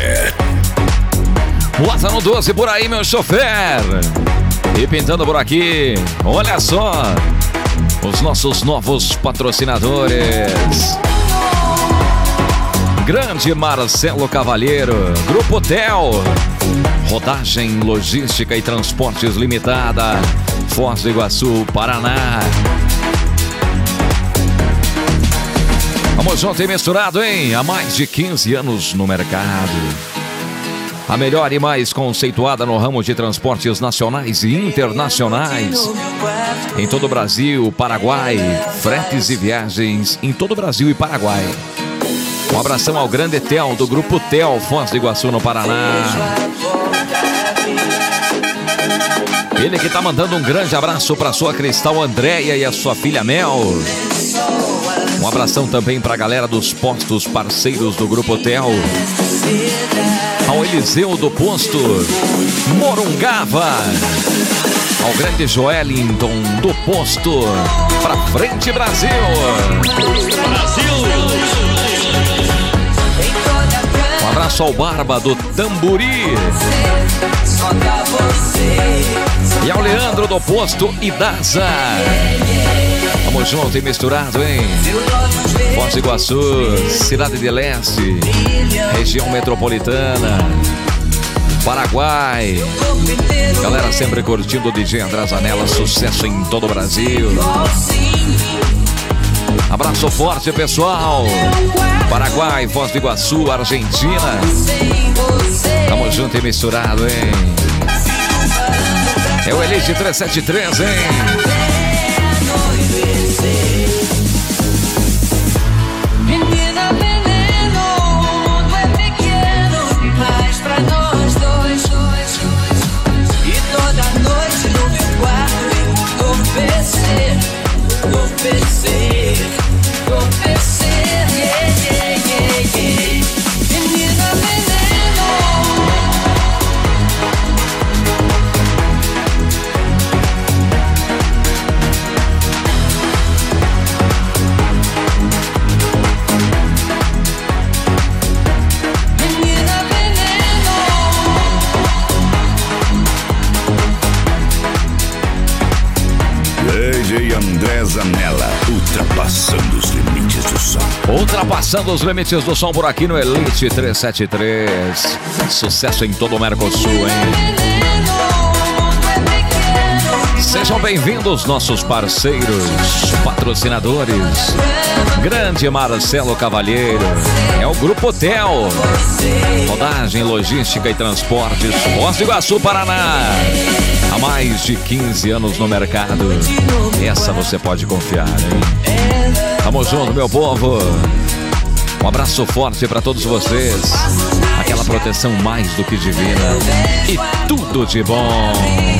Bota no 12 por aí, meu chofer. E pintando por aqui, olha só, os nossos novos patrocinadores. Grande Marcelo Cavalheiro, Grupo Tel, Rodagem Logística e Transportes Limitada, Foz do Iguaçu, Paraná. Vamos junto e misturado, hein? Há mais de 15 anos no mercado. A melhor e mais conceituada no ramo de transportes nacionais e internacionais. Em todo o Brasil, Paraguai, fretes e viagens em todo o Brasil e Paraguai. Um abração ao grande Tel, do Grupo Tel, Foz do Iguaçu, no Paraná. Ele que tá mandando um grande abraço para sua Cristal Andréia e a sua filha Mel. Um abração também para a galera dos postos parceiros do Grupo Tel. Ao Eliseu do Posto Morungava. Ao grande Joelinton do Posto. Pra frente, Brasil! Brasil! Um abraço ao Barba do Tamburi. E ao Leandro do Posto Idaza. Vamos junto e misturado, hein? Foz do Iguaçu, Cidade de Leste, região metropolitana, Paraguai. Galera sempre curtindo o DJ André Zanella, sucesso em todo o Brasil. Abraço forte, pessoal. Paraguai, Foz do Iguaçu, Argentina. Vamos junto e misturado, hein? É o Elite 373, hein? Menina veneno, o mundo é pequeno, mas pra nós dois. E toda noite no meu quarto eu no PC. Menina veneno. DJ André Zanella, ultrapassando os limites do som. Ultrapassando os limites do som por aqui no Elite 373. Sucesso em todo o Mercosul, hein? Sejam bem-vindos, nossos parceiros, patrocinadores. Grande Marcelo Cavalheiro, é o Grupo Tel, Rodagem Logística e Transportes, Foz do Iguaçu, Paraná. Há mais de 15 anos no mercado. Essa você pode confiar, hein? Tamo junto, meu povo. Um abraço forte para todos vocês. Aquela proteção mais do que divina. E tudo de bom.